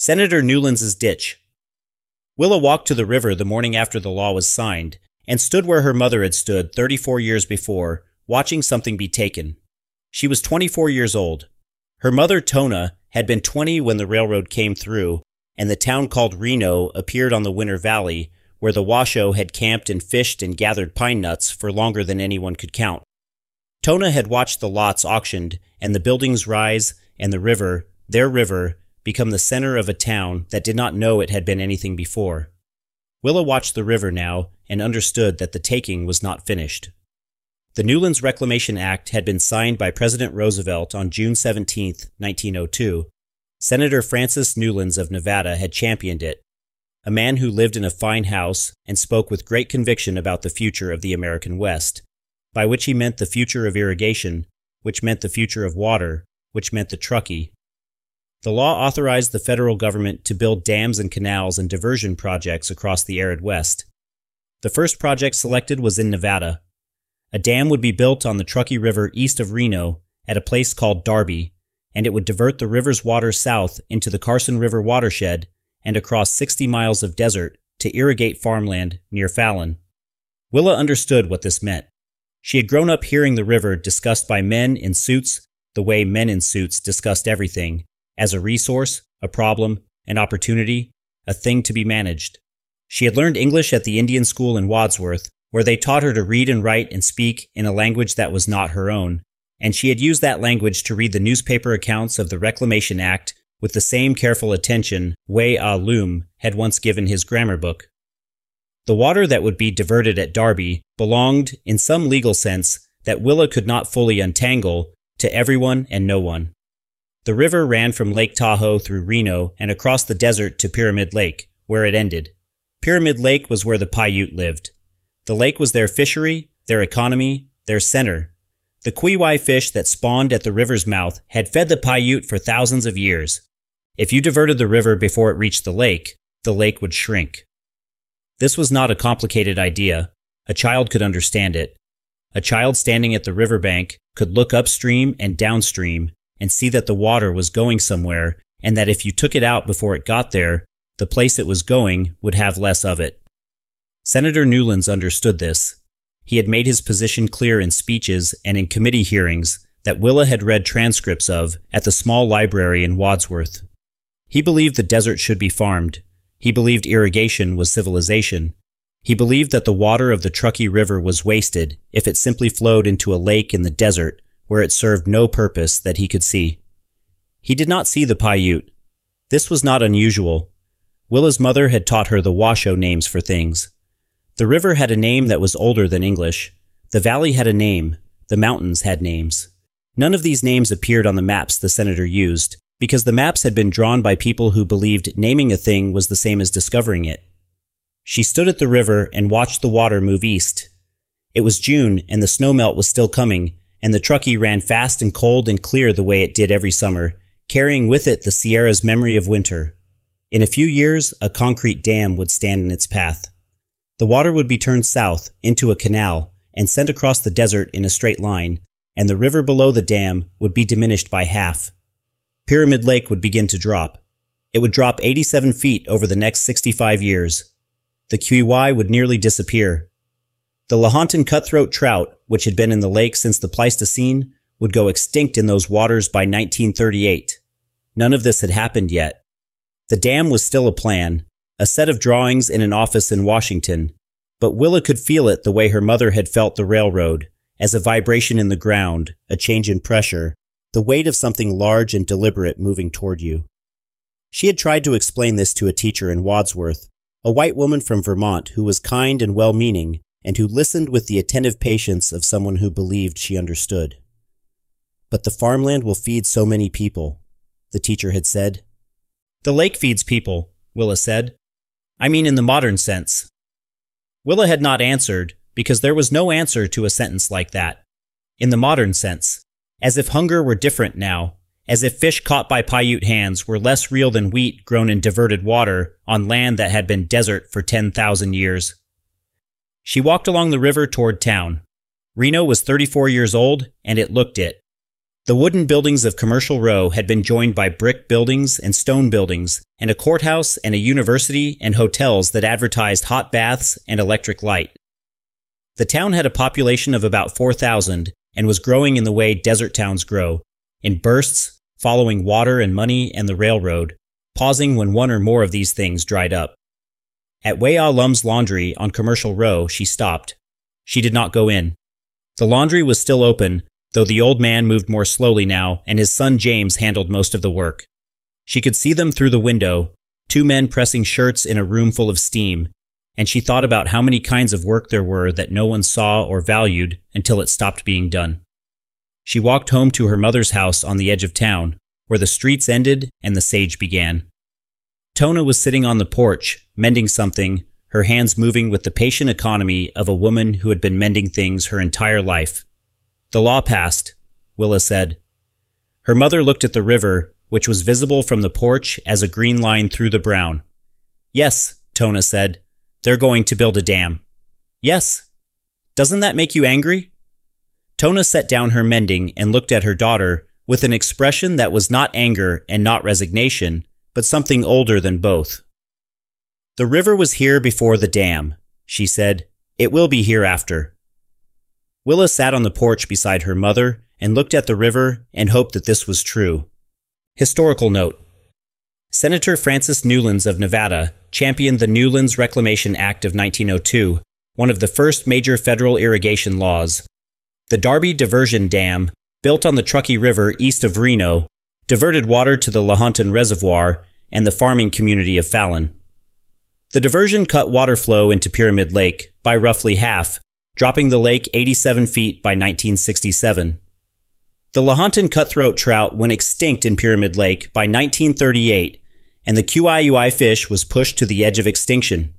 Senator Newlands' ditch. Willa walked to the river the morning after the law was signed and stood where her mother had stood 34 years before, watching something be taken. She was 24 years old. Her mother, Tona, had been 20 when the railroad came through, and the town called Reno appeared on the Winter Valley, where the Washoe had camped and fished and gathered pine nuts for longer than anyone could count. Tona had watched the lots auctioned and the buildings rise and the river, their river, become the center of a town that did not know it had been anything before. Willa watched the river now and understood that the taking was not finished. The Newlands Reclamation Act had been signed by President Roosevelt on June 17, 1902. Senator Francis Newlands of Nevada had championed it, a man who lived in a fine house and spoke with great conviction about the future of the American West, by which he meant the future of irrigation, which meant the future of water, which meant the Truckee. The law authorized the federal government to build dams and canals and diversion projects across the arid West. The first project selected was in Nevada. A dam would be built on the Truckee River east of Reno at a place called Darby, and it would divert the river's water south into the Carson River watershed and across 60 miles of desert to irrigate farmland near Fallon. Willa understood what this meant. She had grown up hearing the river discussed by men in suits the way men in suits discussed everything, as a resource, a problem, an opportunity, a thing to be managed. She had learned English at the Indian school in Wadsworth, where they taught her to read and write and speak in a language that was not her own, and she had used that language to read the newspaper accounts of the Reclamation Act with the same careful attention Wei Ah Loom had once given his grammar book. The water that would be diverted at Darby belonged, in some legal sense that Willa could not fully untangle, to everyone and no one. The river ran from Lake Tahoe through Reno and across the desert to Pyramid Lake, where it ended. Pyramid Lake was where the Paiute lived. The lake was their fishery, their economy, their center. The Kuiwai fish that spawned at the river's mouth had fed the Paiute for thousands of years. If you diverted the river before it reached the lake would shrink. This was not a complicated idea. A child could understand it. A child standing at the riverbank could look upstream and downstream and see that the water was going somewhere, and that if you took it out before it got there, the place it was going would have less of it. Senator Newlands understood this. He had made his position clear in speeches and in committee hearings that Willa had read transcripts of at the small library in Wadsworth. He believed the desert should be farmed. He believed irrigation was civilization. He believed that the water of the Truckee River was wasted if it simply flowed into a lake in the desert where it served no purpose that he could see. He did not see the Paiute. This was not unusual. Willa's mother had taught her the Washoe names for things. The river had a name that was older than English. The valley had a name. The mountains had names. None of these names appeared on the maps the senator used, because the maps had been drawn by people who believed naming a thing was the same as discovering it. She stood at the river and watched the water move east. It was June, and the snowmelt was still coming, and the Truckee ran fast and cold and clear the way it did every summer, carrying with it the Sierra's memory of winter. In a few years, a concrete dam would stand in its path. The water would be turned south into a canal and sent across the desert in a straight line, and the river below the dam would be diminished by half. Pyramid Lake would begin to drop. It would drop 87 feet over the next 65 years. The Kuiwai would nearly disappear. The Lahontan cutthroat trout, which had been in the lake since the Pleistocene, would go extinct in those waters by 1938. None of this had happened yet. The dam was still a plan, a set of drawings in an office in Washington, but Willa could feel it the way her mother had felt the railroad, as a vibration in the ground, a change in pressure, the weight of something large and deliberate moving toward you. She had tried to explain this to a teacher in Wadsworth, a white woman from Vermont who was kind and well-meaning, and who listened with the attentive patience of someone who believed she understood. "But the farmland will feed so many people," the teacher had said. "The lake feeds people," Willa said. "I mean in the modern sense." Willa had not answered, because there was no answer to a sentence like that. In the modern sense. As if hunger were different now. As if fish caught by Paiute hands were less real than wheat grown in diverted water on land that had been desert for 10,000 years. She walked along the river toward town. Reno was 34 years old, and it looked it. The wooden buildings of Commercial Row had been joined by brick buildings and stone buildings, and a courthouse and a university and hotels that advertised hot baths and electric light. The town had a population of about 4,000 and was growing in the way desert towns grow, in bursts, following water and money and the railroad, pausing when one or more of these things dried up. At Wei Ah Lum's laundry on Commercial Row, she stopped. She did not go in. The laundry was still open, though the old man moved more slowly now, and his son James handled most of the work. She could see them through the window, two men pressing shirts in a room full of steam, and she thought about how many kinds of work there were that no one saw or valued until it stopped being done. She walked home to her mother's house on the edge of town, where the streets ended and the sage began. Tona was sitting on the porch, mending something, her hands moving with the patient economy of a woman who had been mending things her entire life. The law passed, Willa said. Her mother looked at the river, which was visible from the porch as a green line through the brown. Yes, Tona said. They're going to build a dam. Yes. Doesn't that make you angry? Tona set down her mending and looked at her daughter with an expression that was not anger and not resignation, but something older than both. The river was here before the dam, she said. It will be hereafter. Willa sat on the porch beside her mother and looked at the river and hoped that this was true. Historical note. Senator Francis Newlands of Nevada championed the Newlands Reclamation Act of 1902, one of the first major federal irrigation laws. The Darby Diversion Dam, built on the Truckee River east of Reno, diverted water to the Lahontan Reservoir and the farming community of Fallon. The diversion cut water flow into Pyramid Lake by roughly half, dropping the lake 87 feet by 1967. The Lahontan cutthroat trout went extinct in Pyramid Lake by 1938, and the QIUI fish was pushed to the edge of extinction.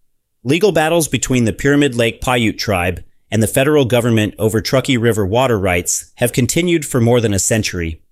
Legal battles between the Pyramid Lake Paiute tribe and the federal government over Truckee River water rights have continued for more than a century.